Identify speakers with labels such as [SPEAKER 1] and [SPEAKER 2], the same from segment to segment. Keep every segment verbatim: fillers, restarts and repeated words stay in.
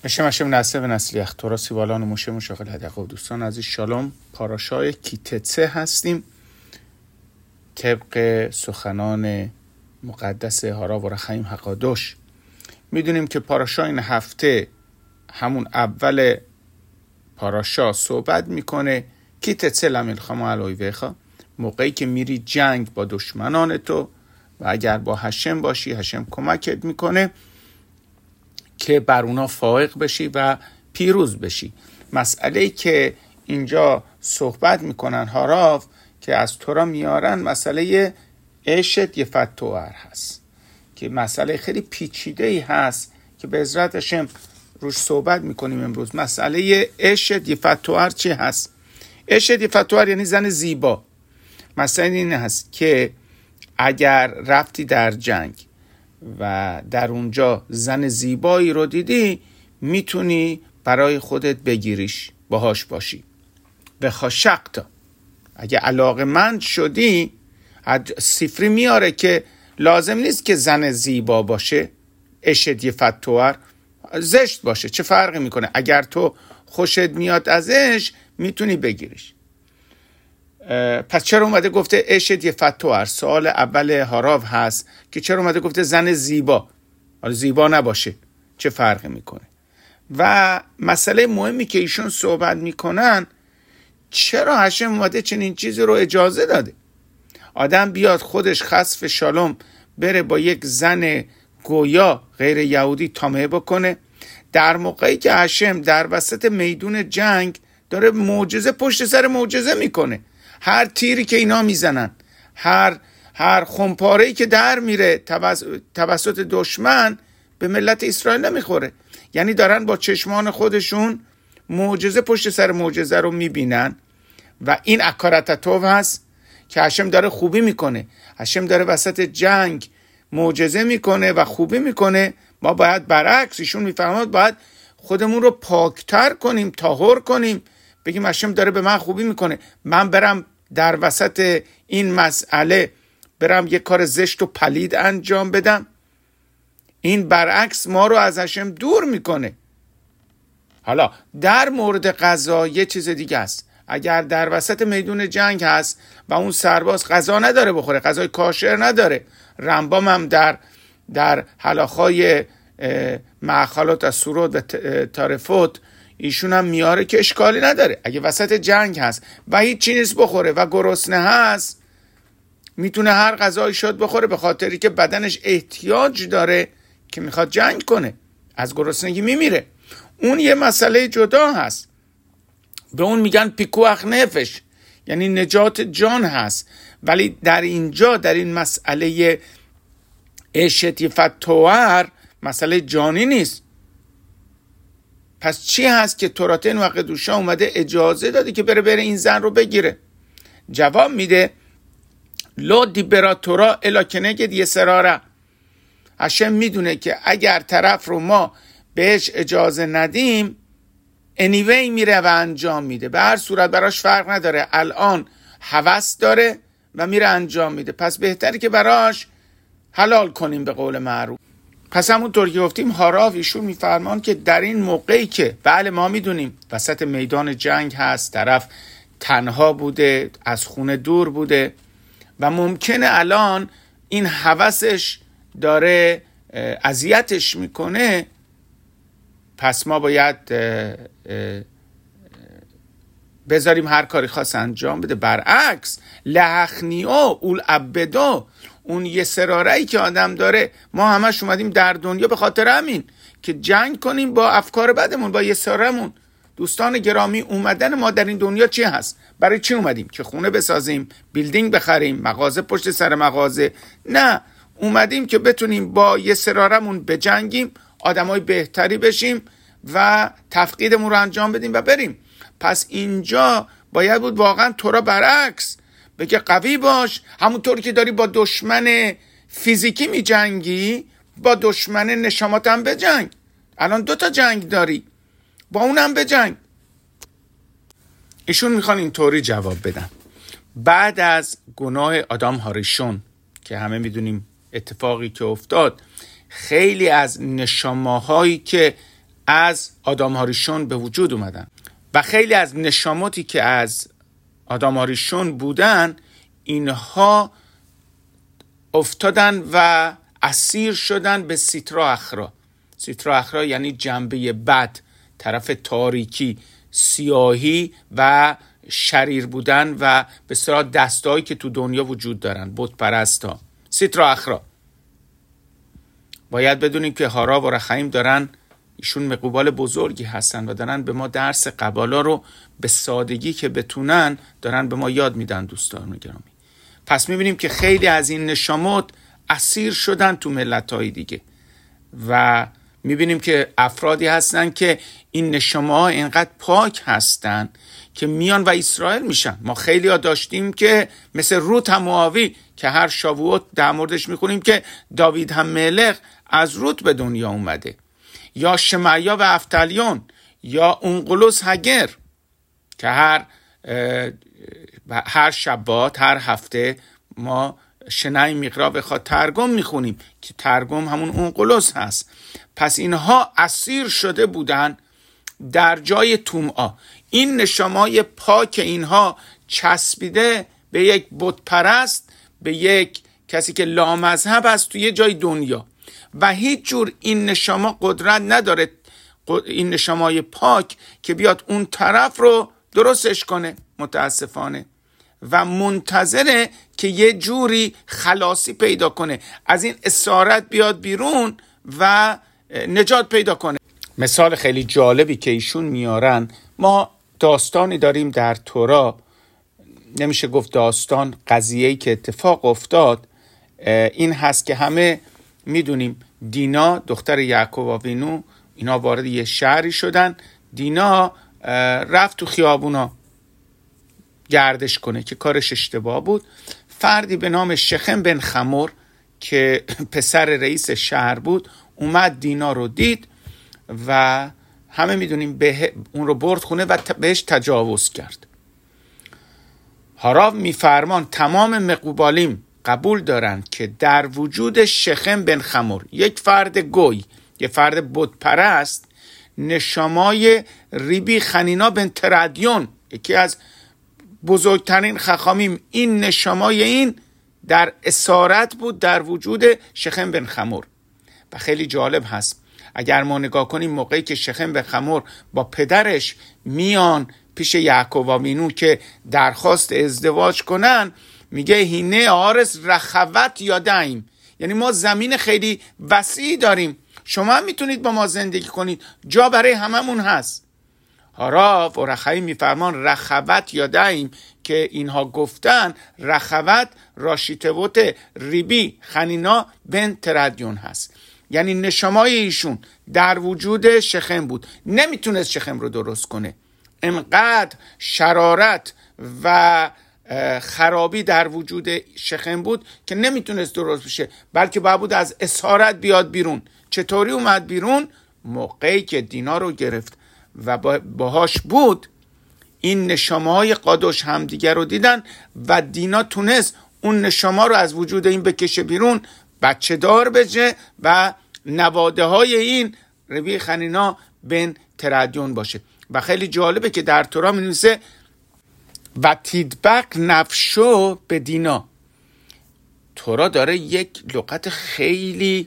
[SPEAKER 1] مشه مشه نسل و نسلیخ تورا سیوالان و مشه مشاغل هدقه و دوستان عزیز شالوم. پاراشای کیتسه هستیم طبق سخنان مقدس هارا و رخیم حقادوش. میدونیم که پاراشا این هفته همون اول پاراشا صحبت میکنه کیتسه لملخما علویویخا، موقعی که میری جنگ با دشمنان تو و اگر با هشم باشی هشم کمکت میکنه که بر اونا فائق بشی و پیروز بشی. مسئله‌ای که اینجا صحبت میکنن هاراو که از تورا میارن مسئله عشت یفتوار هست که مسئله خیلی پیچیده‌ای هست که به عزت هشم روش صحبت میکنیم امروز. مسئله عشت یفتوار چی هست؟ عشت یفتوار یعنی زن زیبا. مسئله این هست که اگر رفتی در جنگ و در اونجا زن زیبایی رو دیدی میتونی برای خودت بگیریش، باهاش باشی. به خاشقتا اگه علاقه‌مند شدی، سفری میاره که لازم نیست که زن زیبا باشه، اشد یفتوار زشت باشه، چه فرقی میکنه؟ اگر تو خوشت میاد ازش میتونی بگیریش. پس چرا اومده گفته اشد یفتوار؟ سوال اول هاراو هست که چرا اومده گفته زن زیبا؟ حالا زیبا نباشه چه فرقی میکنه؟ و مسئله مهمی که ایشون صحبت میکنن، چرا هشم اومده چنین چیزی رو اجازه داده؟ آدم بیاد خودش خسف شالوم بره با یک زن گویا غیر یهودی تامه بکنه، در موقعی که هشم در وسط میدون جنگ داره معجزه پشت سر معجزه میکنه. هر تیری که اینا میزنن، هر هر خمپاره‌ای که در میره توسط دشمن به ملت اسرائیل نمیخوره. یعنی دارن با چشمان خودشون معجزه پشت سر معجزه رو میبینن و این اکارتتوو هست که هشم داره خوبی میکنه. هشم داره وسط جنگ معجزه میکنه و خوبی میکنه. ما باید برعکس، ایشون میفهمد باید خودمون رو پاکتر کنیم، طاهر کنیم، بگیم هشم داره به من خوبی میکنه، من برم در وسط این مسئله برم یک کار زشت و پلید انجام بدم؟ این برعکس ما رو از هشم دور میکنه. حالا در مورد غذا یه چیز دیگه است. اگر در وسط میدون جنگ هست و اون سرباز غذا نداره بخوره، غذای کاشر نداره، رمبام هم در در حلاخای معخالات از سرود و تارفوت ایشون هم میاره که اشکالی نداره. اگه وسط جنگ هست و هیچ چی نیست بخوره و گرسنه هست، میتونه هر غذایی شد بخوره، به خاطری که بدنش احتیاج داره که میخواد جنگ کنه، از گرسنگی میمیره. اون یه مسئله جدا هست، به اون میگن پیکوخ نفش، یعنی نجات جان هست. ولی در اینجا در این مسئله اشت یفتوار مسئله جانی نیست. پس چی هست که توراتن و قدوشا اومده اجازه داده که بره بره این زن رو بگیره؟ جواب میده لو دیبراتورا الا کنگد یسراره. هشم میدونه که اگر طرف رو ما بهش اجازه ندیم انیوی میره و انجام میده، به هر صورت براش فرق نداره، الان هوس داره و میره انجام میده، پس بهتره که براش حلال کنیم به قول معروف. پس همونطور که گفتیم هاراو ایشون میفرمان که در این موقعی که بله ما میدونیم وسط میدان جنگ هست، طرف تنها بوده، از خونه دور بوده و ممکنه الان این هوسش داره اذیتش میکنه، پس ما باید بذاریم هر کاری خاص انجام بده. برعکس لحخنیو اول عبدو، اون یه سراره‌ای که آدم داره، ما همش اومدیم در دنیا به خاطر همین که جنگ کنیم با افکار بدمون، با یه سرارمون. دوستان گرامی، اومدن ما در این دنیا چی هست؟ برای چی اومدیم؟ که خونه بسازیم، بیلدینگ بخریم، مغازه پشت سر مغازه؟ نه، اومدیم که بتونیم با یه سرارمون بجنگیم، آدمای بهتری بشیم و تفقیدمون رو انجام بدیم و بریم. پس اینجا باید بود واقعا تورا برعکس بگه قوی باش، همونطور که داری با دشمن فیزیکی می جنگی با دشمن نشامات هم بجنگ. الان دو تا جنگ داری، با اونم بجنگ. ایشون میخوان اینطوری جواب بدن. بعد از گناه آدم هاریشون که همه میدونیم اتفاقی که افتاد، خیلی از نشامه‌هایی که از آدم هاریشون به وجود اومدن و خیلی از نشاماتی که از آدم هاریشون بودن اینها افتادن و اسیر شدن به سیترا اخرا. سیترا اخرا یعنی جنبه بد، طرف تاریکی، سیاهی و شریر بودن و به اصطلاح دستایی که تو دنیا وجود دارن، بت پرستا. سیترا اخرا. باید بدونیم که هارا و رخایم دارن، ایشون مقوبال بزرگی هستن و دارن به ما درس قبالا رو به سادگی که بتونن دارن به ما یاد میدن. دوستان گرامی، پس میبینیم که خیلی از این نشامات اسیر شدن تو ملت‌های دیگه و میبینیم که افرادی هستن که این نشامه ها اینقدر پاک هستن که میان و اسرائیل میشن. ما خیلی ها داشتیم که مثل روت هم موآوی که هر شابوت در موردش میخونیم که داوید هم ملک از روت به دنیا اومده، یا شمعیا و افتالیون، یا اونقلوس هگر که هر هر شبات هر هفته ما شنای میقرا بخواد ترگم میخونیم که ترگم همون اونقلوس هست. پس اینها اسیر شده بودن در جای تومعا. این نشامای پاک اینها چسبیده به یک بت پرست، به یک کسی که لامذهب است توی جای دنیا و هیچ جور این نشاما قدرت نداره، این نشامای پاک که بیاد اون طرف رو درستش کنه متاسفانه، و منتظره که یه جوری خلاصی پیدا کنه، از این اسارت بیاد بیرون و نجات پیدا کنه. مثال خیلی جالبی که ایشون میارن، ما داستانی داریم در تورا، نمیشه گفت داستان، قضیه‌ای که اتفاق افتاد این هست که همه میدونیم دینا دختر یعقوب آوینو اینا وارد یه شهری شدن. دینا رفت تو خیابونا گردش کنه که کارش اشتباه بود. فردی به نام شخم بن خمور که پسر رئیس شهر بود اومد دینا رو دید و همه میدونیم به اون رو برد خونه و بهش تجاوز کرد. هاراو میفرمان تمام مقوبالیم قبول دارن که در وجود شخم بن خمور، یک فرد گوی، یک فرد بت پرست، نشامای ریبی خنینا بن تردیون، یکی از بزرگترین خخامیم، این نشامای این در اسارت بود در وجود شخم بن خمور. و خیلی جالب هست اگر ما نگاه کنیم موقعی که شخم بن خمور با پدرش میان پیش یعقوب آوینو که درخواست ازدواج کنن، میگه هینه آرس رخوت یادیم، یعنی ما زمین خیلی وسیعی داریم، شما هم میتونید با ما زندگی کنید، جا برای هممون هست. هاراو و رخایم میفرمان رخوت یادیم که اینها گفتن رخوت راشیتوت ریبی خنینا بن تردیون هست، یعنی نشامای ایشون در وجود شخم بود، نمیتونست شخم رو درست کنه، انقدر شرارت و خرابی در وجود شخم بود که نمیتونست درست بشه، بلکه باید بود از اسارت بیاد بیرون. چطوری اومد بیرون؟ موقعی که دینا رو گرفت و باهاش بود، این نشامه‌های قادوش همدیگر رو دیدن و دینا تونست اون نشامه رو از وجود این بکشه بیرون، بچه دار بشه و نواده های این ربی خنینا بن تردیون باشه. و خیلی جالبه که در تورا می نویسه و تیدبق نفشو به دینا. تورا داره یک لغت خیلی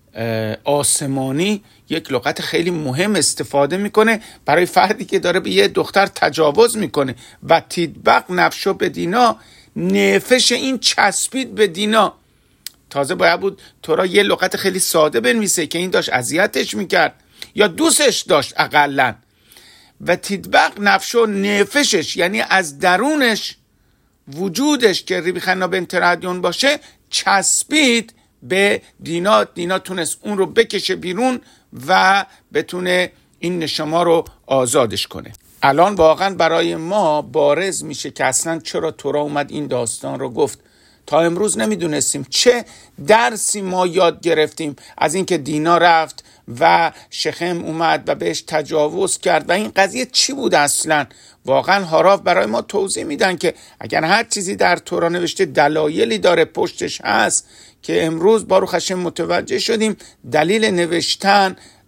[SPEAKER 1] آسمانی، یک لغت خیلی مهم استفاده میکنه برای فردی که داره به یه دختر تجاوز میکنه. و تیدبق نفشو به دینا، نفش این چسبید به دینا. تازه باید بود تورا یه لغت خیلی ساده بنویسه که این داشت اذیتش میکرد یا دوستش داشت اقلن. و تیدبق نفشو، نفشش یعنی از درونش، وجودش که ریبی خنا بن تردیون باشه چسبید به دینا. دینا تونست اون رو بکشه بیرون و بتونه این نشما رو آزادش کنه. الان واقعا برای ما بارز میشه که اصلا چرا تورا اومد این داستان رو گفت. تا امروز نمیدونستیم چه درسی ما یاد گرفتیم از اینکه دینا رفت و شخم اومد و بهش تجاوز کرد و این قضیه چی بود اصلا. واقعا هاراو برای ما توضیح میدن که اگر هر چیزی در تورا نوشته دلایلی داره پشتش هست که امروز باروخ هشم متوجه شدیم دلیل نوشتن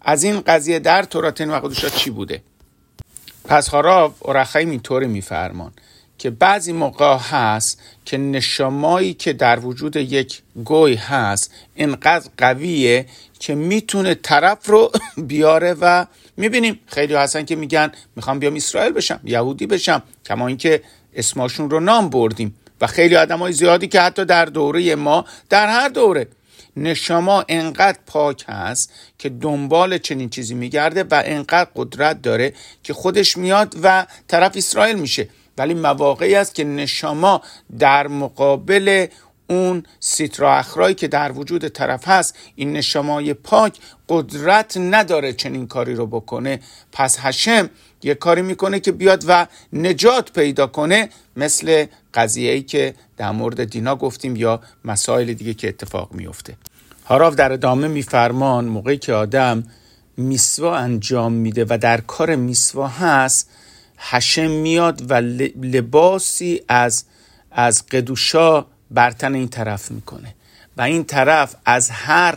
[SPEAKER 1] از این قضیه در تورات و قدوشا چی بوده؟ پس هاراو اور اخایم اینطوری میفرمان که بعضی موقع هست که نشامایی که در وجود یک گوی هست اینقدر قویه که میتونه طرف رو بیاره و میبینیم خیلی هستن که میگن میخوام بیام اسرائیل بشم، یهودی بشم، کما اینکه اسمشون رو نام بردیم و خیلی آدمای زیادی که حتی در دوره ما، در هر دوره، نشما انقدر پاک هست که دنبال چنین چیزی میگرده و انقدر قدرت داره که خودش میاد و طرف اسرائیل میشه. ولی مواقعی است که نشما در مقابل اون سیترا اخرایی که در وجود طرف هست، این نشمای پاک قدرت نداره چنین کاری رو بکنه. پس هشم یه کاری میکنه که بیاد و نجات پیدا کنه، مثل قضیه‌ای که در مورد دینا گفتیم یا مسائل دیگه که اتفاق میفته. هاراو در ادامه میفرمان موقعی که آدم میسوا انجام میده و در کار میسوا هست، هشم میاد و لباسی از از قدوشا بر تن این طرف میکنه و این طرف از هر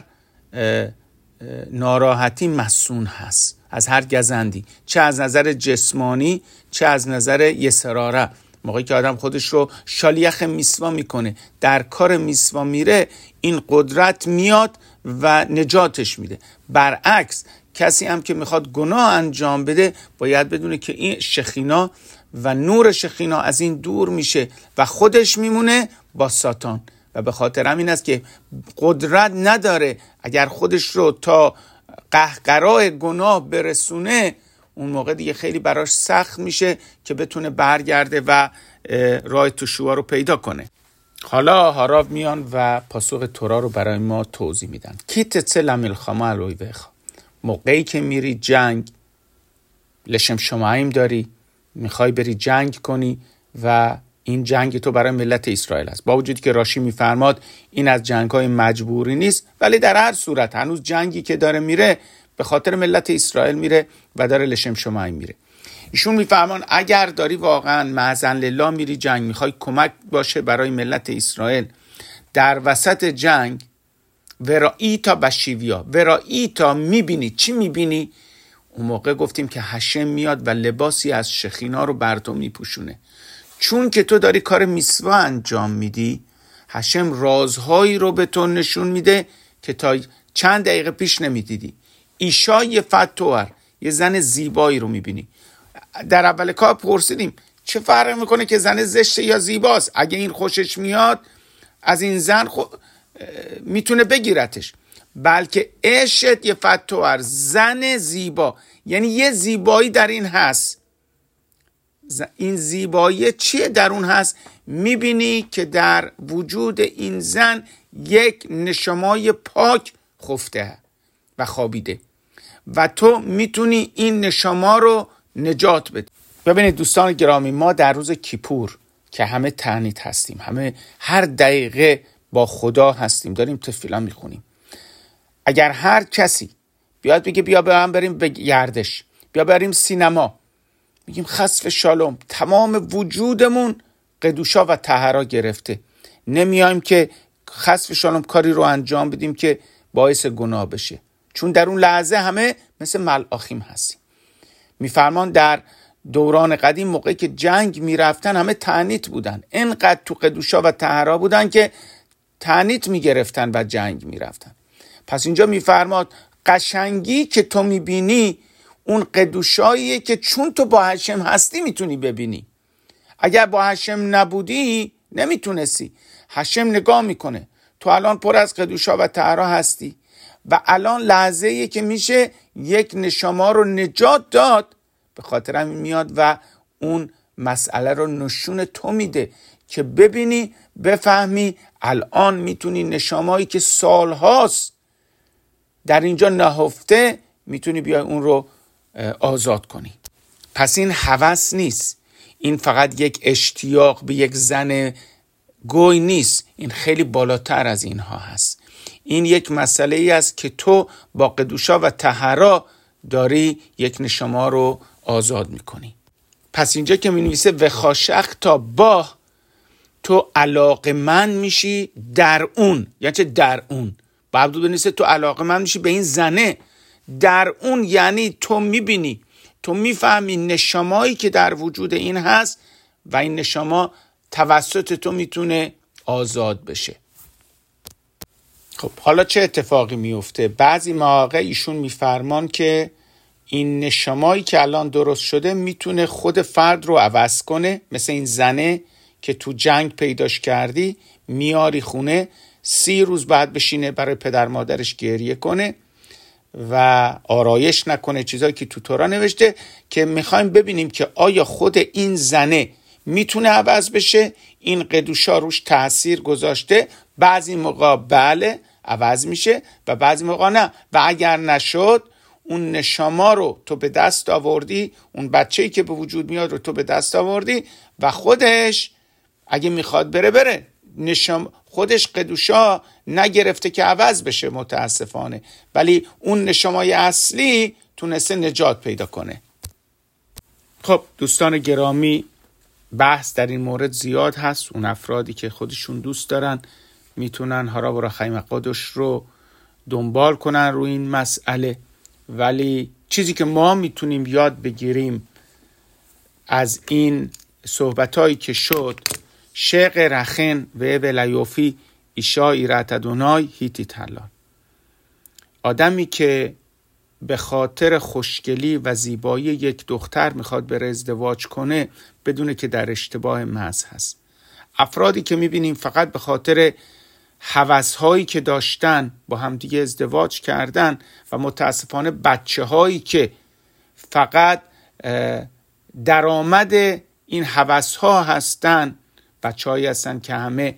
[SPEAKER 1] ناراحتی مسون هست، از هر گزندی، چه از نظر جسمانی چه از نظر یسراره. موقعی که آدم خودش رو شالیخ میسوا میکنه، در کار میسوا میره، این قدرت میاد و نجاتش میده. برعکس کسی هم که میخواد گناه انجام بده باید بدونه که این شخینا و نور شخینا از این دور میشه و خودش میمونه با ساتان و به خاطر همین است که قدرت نداره. اگر خودش رو تا قهقرای گناه برسونه، اون موقع دیگه خیلی براش سخت میشه که بتونه برگرده و راه تشوع رو پیدا کنه. حالا هاراو میان و پاسخ تورا رو برای ما توضیح میدن. کی تצא למלחמה על אויביך. موقعی که میری جنگ، لشم شمایم داری، میخوای بری جنگ کنی و این جنگ تو برای ملت اسرائیل است. با وجودی که راشی میفرماد این از جنگ‌های مجبوری نیست، ولی در هر صورت هنوز جنگی که داره میره به خاطر ملت اسرائیل میره و داره لشم شمایم میره. ایشون میفرمان اگر داری واقعا معزن لله میری جنگ، میخوای کمک باشه برای ملت اسرائیل، در وسط جنگ ورائیتا بشیویا، ورائیتا میبینی، چی میبینی؟ اون موقع گفتیم که هشم میاد و لباسی از شخینا رو بر تو میپوشونه. چون که تو داری کار میسوا انجام میدی، هشم رازهایی رو به تو نشون میده که تا چند دقیقه پیش نمیدیدی. ایشای فتوار، یه زن زیبایی رو میبینی. در اول کار پرسیدیم چه فرق میکنه که زن زشته یا زیباست؟ اگه این خوشش میاد از این زن خو... میتونه بگیرتش. بلکه اشت یه فتوار، زن زیبا، یعنی یه زیبایی در این هست. این زیبایی چیه در اون هست؟ میبینی که در وجود این زن یک نشمای پاک خفته و خوابیده و تو میتونی این نشما رو نجات بده. ببینید دوستان گرامی، ما در روز کیپور که همه تعنیت هستیم، همه هر دقیقه با خدا هستیم، داریم تفیلا میخونیم. اگر هر کسی بیاد بگه بیا بریم بریم به گردش، بیا بریم سینما، میگیم خسف شالوم، تمام وجودمون قدوشا و طهرا گرفته، نمیایم که خسف شالوم کاری رو انجام بدیم که باعث گناه بشه، چون در اون لحظه همه مثل ملاخیم هستیم. میفرمان در دوران قدیم موقعی که جنگ میرفتن همه تعنیت بودن، اینقدر تو قدوشا و طهرا بودن که تعنیت میگرفتن و جنگ میرفتن. پس اینجا میفرماد قشنگی که تو میبینی اون قدوشاییه که چون تو با هشم هستی میتونی ببینی. اگر با هشم نبودی نمیتونستی. هشم نگاه میکنه تو الان پر از قدوشا و طهرا هستی و الان لحظه‌ایه که میشه یک نشما رو نجات داد، به خاطر همین میاد و اون مسئله رو نشون تو میده که ببینی، بفهمی. الان میتونی نشمایی که سالهاست در اینجا نهفته، میتونی بیای اون رو آزاد کنی. پس این هوس نیست، این فقط یک اشتیاق به یک زن گوی نیست، این خیلی بالاتر از اینها هست. این یک مسئله ای است که تو با قدوشا و طهرا داری یک نشما رو آزاد میکنی. پس اینجا که می نویسه و خاشخ تا با، تو علاقمند میشی در اون، یعنی چه در اون؟ باید بنویسه تو علاقمند میشی به این زنه، در اون یعنی تو میبینی، تو میفهمی نشامایی که در وجود این هست و این نشاما توسط تو میتونه آزاد بشه. خب حالا چه اتفاقی میفته؟ بعضی مواقع ایشون میفرمان که این نشامایی که الان درست شده میتونه خود فرد رو عوض کنه، مثل این زنه که تو جنگ پیداش کردی، میاری خونه، سی روز بعد بشینه برای پدر مادرش گریه کنه و آرایش نکنه، چیزایی که تو تورا نوشته، که میخوایم ببینیم که آیا خود این زنه میتونه عوض بشه. این قدوشا روش تأثیر گذاشته، بعضی موقع بله عوض میشه و بعضی موقع نه، و اگر نشد اون نشاما رو تو به دست آوردی، اون بچه‌ای که به وجود میاد رو تو به دست آوردی و خودش اگه میخواد بره بره، نشام خودش قدوشا نگرفته که عوض بشه متاسفانه، ولی اون نشامای اصلی تونسته نجات پیدا کنه. خب دوستان گرامی، بحث در این مورد زیاد هست. اون افرادی که خودشون دوست دارن میتونن هارا برا خیم قادش رو دنبال کنن روی این مسئله، ولی چیزی که ما میتونیم یاد بگیریم از این صحبتایی که شد، شق رخن و ولیوفی ایشا ایرت ادونای هیتی تلال، آدمی که به خاطر خوشگلی و زیبایی یک دختر میخواد بره ازدواج کنه بدونه که در اشتباه محض هست. افرادی که میبینیم فقط به خاطر هوس‌هایی که داشتن با همدیگه ازدواج کردن و متاسفانه بچه‌هایی که فقط درآمد این هوس‌ها هستن، بچه‌هایی هستن که همه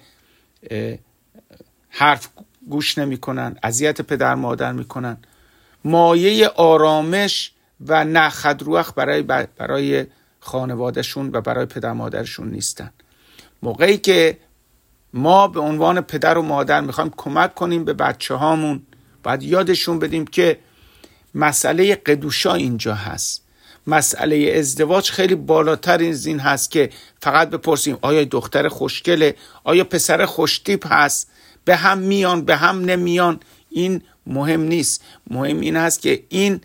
[SPEAKER 1] حرف گوش نمی‌کنن، اذیت پدر مادر می‌کنن، مایه آرامش و نخدروخ برای برای خانوادهشون و برای پدر مادرشون نیستن. موقعی که ما به عنوان پدر و مادر میخوایم کمک کنیم به بچه هامون، باید یادشون بدیم که مسئله قدوشا اینجا هست. مسئله ازدواج خیلی بالاتر از این هست که فقط بپرسیم آیا دختر خوشگله، آیا پسر خوشتیپ هست، به هم میان به هم نمیان. این مهم نیست. مهم این هست که این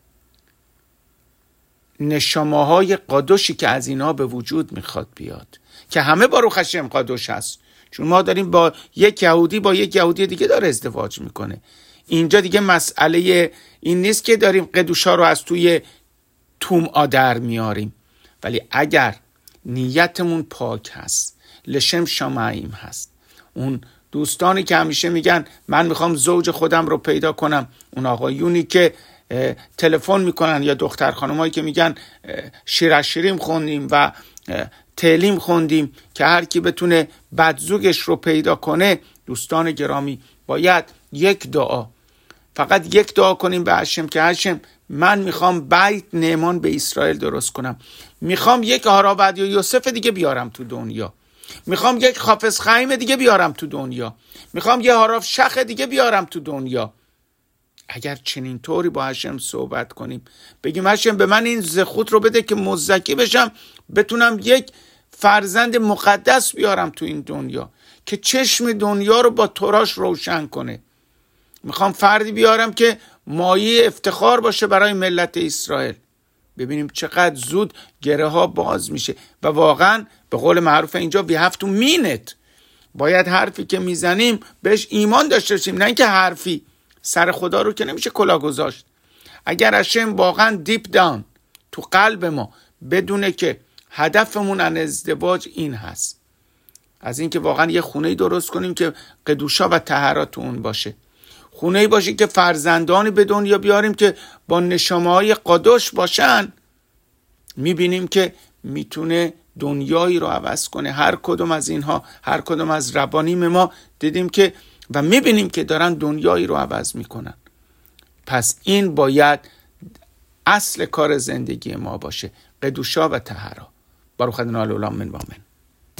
[SPEAKER 1] نشامه‌های قادوشی که از اینا به وجود میخواد بیاد، که همه با روح هشم قادوش هست، چون ما داریم با یک یهودی با یک یهودی دیگه داره ازدواج میکنه. اینجا دیگه مسئله این نیست که داریم قدوشا رو از توی توم آدر میاریم، ولی اگر نیتمون پاک هست، لشم شمعیم هست، اون دوستانی که همیشه میگن من میخوام زوج خودم رو پیدا کنم، اون آقایونی که تلفن میکنن یا دختر خانمایی که میگن شیرشیریم خوندیم و تعلیم خوندیم که هر کی بتونه بدزوگش رو پیدا کنه، دوستان گرامی باید یک دعا، فقط یک دعا کنیم به هشم که هشم من میخوام بیت نعمان به اسرائیل درست کنم، میخوام یک هارا یا یوسف دیگه بیارم تو دنیا، میخوام یک حافظ خیم دیگه بیارم تو دنیا، میخوام یه هاراف شخ دیگه بیارم تو دنیا. اگر چنین طوری با هشم صحبت کنیم، بگیم هشم به من این زخوت رو بده که مزکی بشم، بتونم یک فرزند مقدس بیارم تو این دنیا که چشم دنیا رو با توراش روشن کنه. میخوام فردی بیارم که مایه افتخار باشه برای ملت اسرائیل. ببینیم چقدر زود گره ها باز میشه و واقعا به قول معروف اینجا we have to mean it. باید حرفی که میزنیم بهش ایمان داشته باشیم، نه اینکه حرفی. سر خدا رو که نمیشه کلاه گذاشت. اگر هشم واقعا دیپ داون تو قلب ما بدونه که هدفمون از ازدواج این هست، از اینکه واقعا یه خونه‌ای درست کنیم که قدوشا و طهارت اون باشه، خونه‌ای باشه که فرزندانی به دنیا بیاریم که با نشامه‌های قادوش باشن، میبینیم که میتونه دنیایی رو عوض کنه. هر کدوم از اینها، هر کدوم از ربانیم ما دیدیم که و میبینیم که دارن دنیایی رو عوض میکنن. پس این باید اصل کار زندگی ما باشه، قدوشا و طهارت. باروخ ادونای العالمین و آمین.